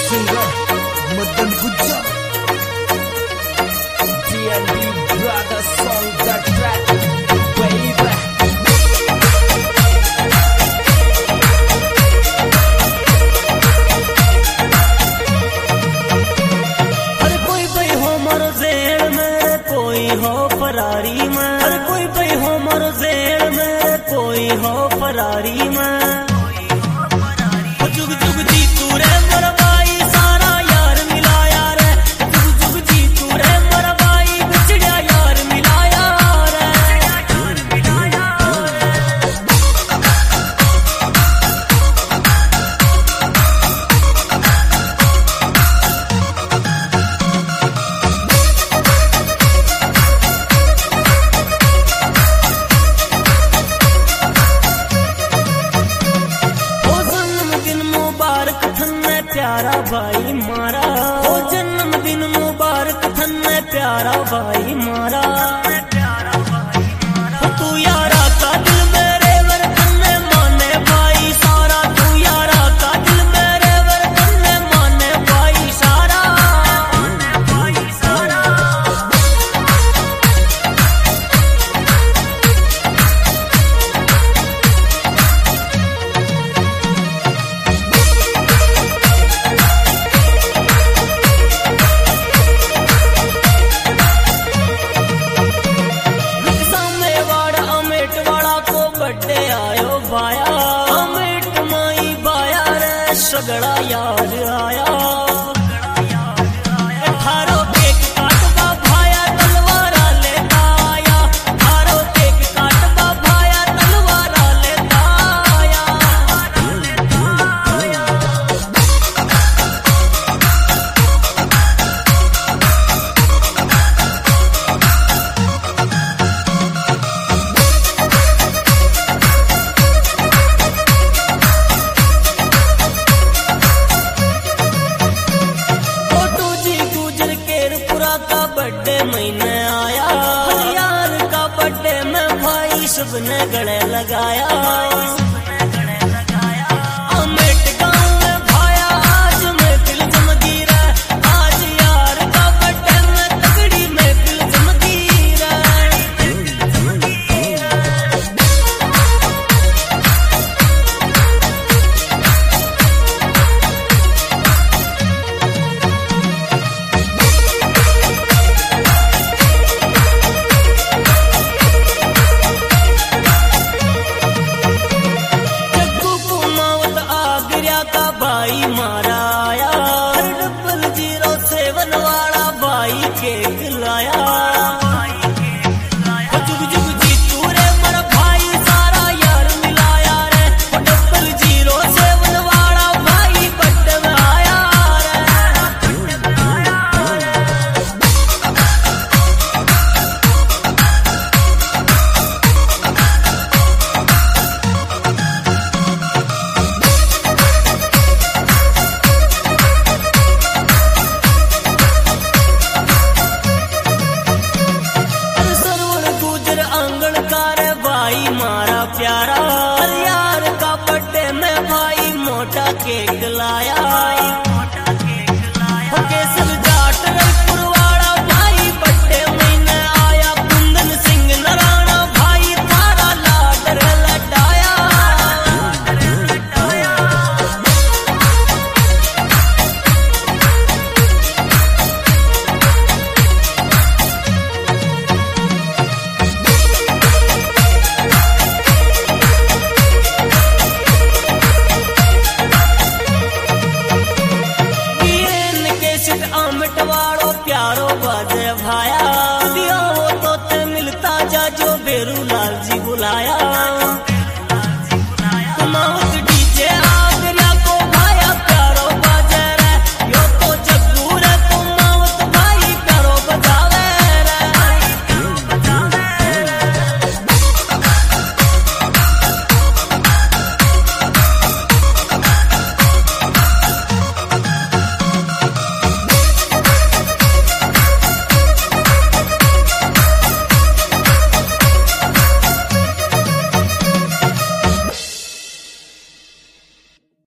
singer Madan Gujjar DNB Brothers song that track baby हर कोई भाई हो मरो जेल में कोई हो फरारी में हर कोई भाई हो मरो जेल में कोई हो फरारी में जुग जुग जी तू रे मोरा भाई सारा यार मिलाया रे जुग जुग जी तू रे मोरा भाई बिछड़िया यार मिलाया रे प्यारा भाई मारा ओ जन्मदिन मुबारक थन्ने प्यारा भाई मारा तू यारा का दिल मेरे वर थन्ने माने भाई सारा तू यारा का दिल मेरे वर थन्ने माने भाई सारा बड्डे आयो भाया अमेट माई बाया रे सगड़ा यार आया थारो केक काटवा भाया तलवारा लेता आया थारो केक काटवा भाया तलवारा लेता आया का बर्थडे महीने आया यार का बर्थडे में भाई सबने गले लगाया अमेट गांव में भाया आज महफिल जमगी रे आज यार का बर्थडे में तगड़ी महफिल जमगी रे भाई मारा आया 0007 वाला भाई केक लाया जुग जुग जी तू रे मेरा भाई सारा यार मिलाया रे 0007 वाला भाई बर्थडे में आया भाई मारा प्यारा यार का बर्थडे में भाई मोटा केक लाया